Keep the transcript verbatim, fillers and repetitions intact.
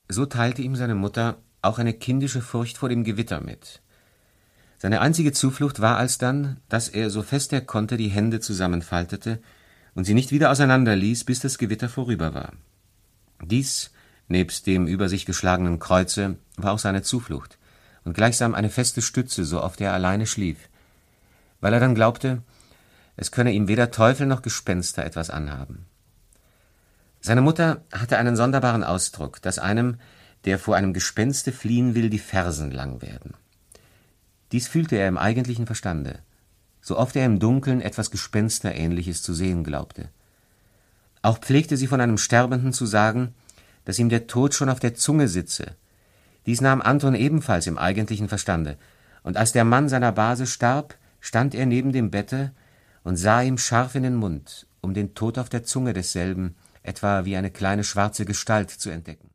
So teilte ihm seine Mutter auch eine kindische Furcht vor dem Gewitter mit. Seine einzige Zuflucht war alsdann, dass er, so fest er konnte, die Hände zusammenfaltete und sie nicht wieder auseinanderließ, bis das Gewitter vorüber war. Dies, nebst dem über sich geschlagenen Kreuze, war auch seine Zuflucht und gleichsam eine feste Stütze, so oft er alleine schlief, weil er dann glaubte, es könne ihm weder Teufel noch Gespenster etwas anhaben. Seine Mutter hatte einen sonderbaren Ausdruck, dass einem, der vor einem Gespenste fliehen will, die Fersen lang werden. Dies fühlte er im eigentlichen Verstande, so oft er im Dunkeln etwas Gespensterähnliches zu sehen glaubte. Auch pflegte sie von einem Sterbenden zu sagen, dass ihm der Tod schon auf der Zunge sitze. Dies nahm Anton ebenfalls im eigentlichen Verstande, und als der Mann seiner Base starb, stand er neben dem Bette und sah ihm scharf in den Mund, um den Tod auf der Zunge desselben, etwa wie eine kleine schwarze Gestalt, zu entdecken.